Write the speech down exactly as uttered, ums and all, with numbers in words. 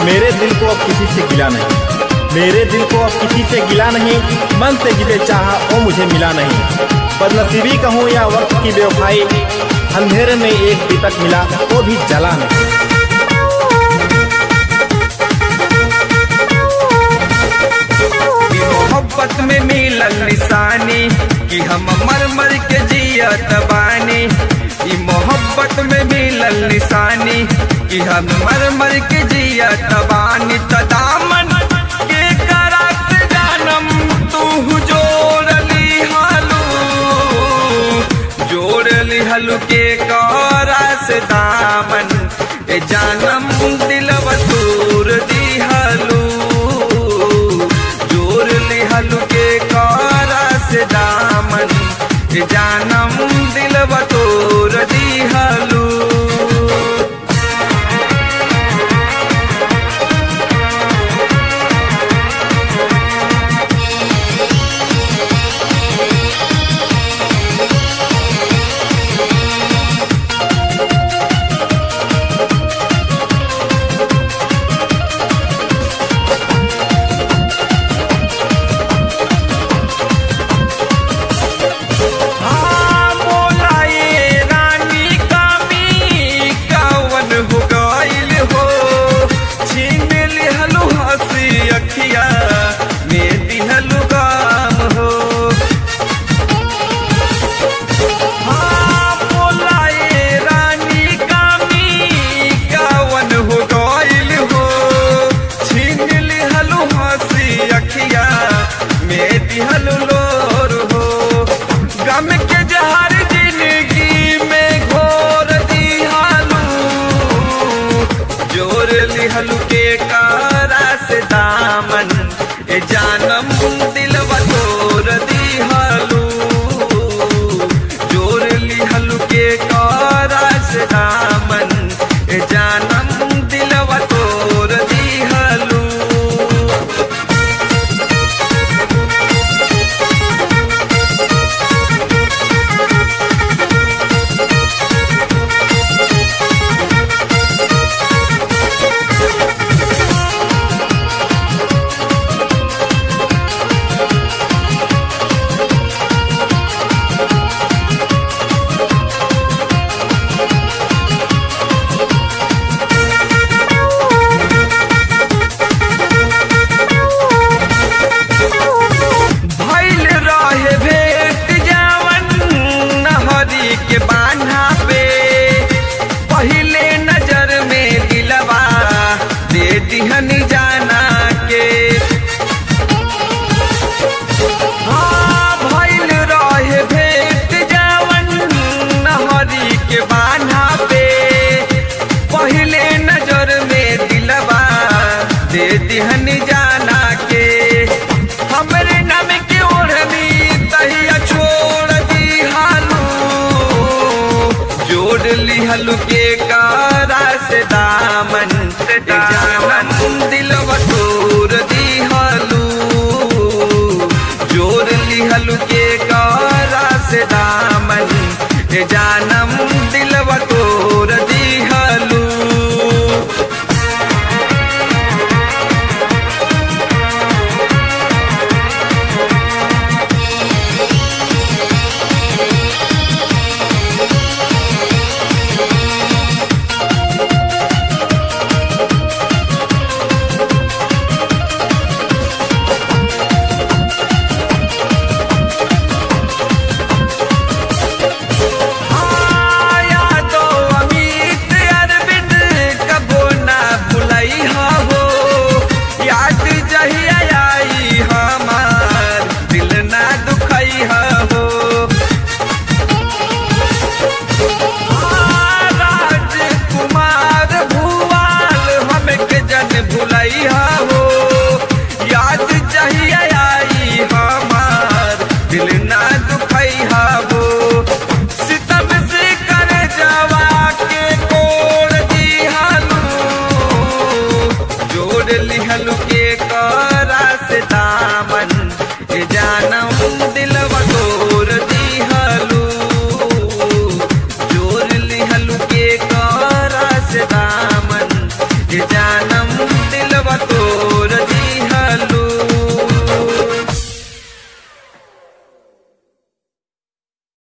मेरे दिल को अब किसी से गिला नहीं, मेरे दिल को अब किसी से गिला नहीं, मन से जिसे चाहा वो मुझे मिला नहीं। बदनसीबी कहूँ या वक्त की बेवफाई, अंधेरे में एक दीपक मिला वो भी जला नहीं। मोहब्बत में मिलल निशानी कि हम मर मर के जियत बानी, ई मोहब्बत में मिलल निशानी कि हम मर मर के जियत बानी। त दामन के करा से जानम तू जोड़ ली हालू, जोड़ ली हलू के करा से दामन ए जानम दिलवा तूर दी हलू, जोड़ ली हलू के करा से दामन ए जानम दिलवा तूर दी हलू। हलू के कारा से दामन ए जानम दिलवा तोर दी हलू, जोर ली हलू के कारा से दामन ए जानम दिलवा तोर दी हलू। के बान्हा पे पहले नजर में दिलवा दे दिहन जाना के, हाँ भइल रहे भेट जावन नहरी के बान्हा पे पहले नजर में दिलवा दे दिहन जाना के। हमरे नाम के ओढ़नी तहिया छोड़ दी हालू, जोड़ ली हलू के कारा से दामन से दामन दिलवा तोर दी हलू, जोड़ ली हलू के कारा से दामन ए जानम दिलवा तोर दी हलू। जोड़ लिहलू के करा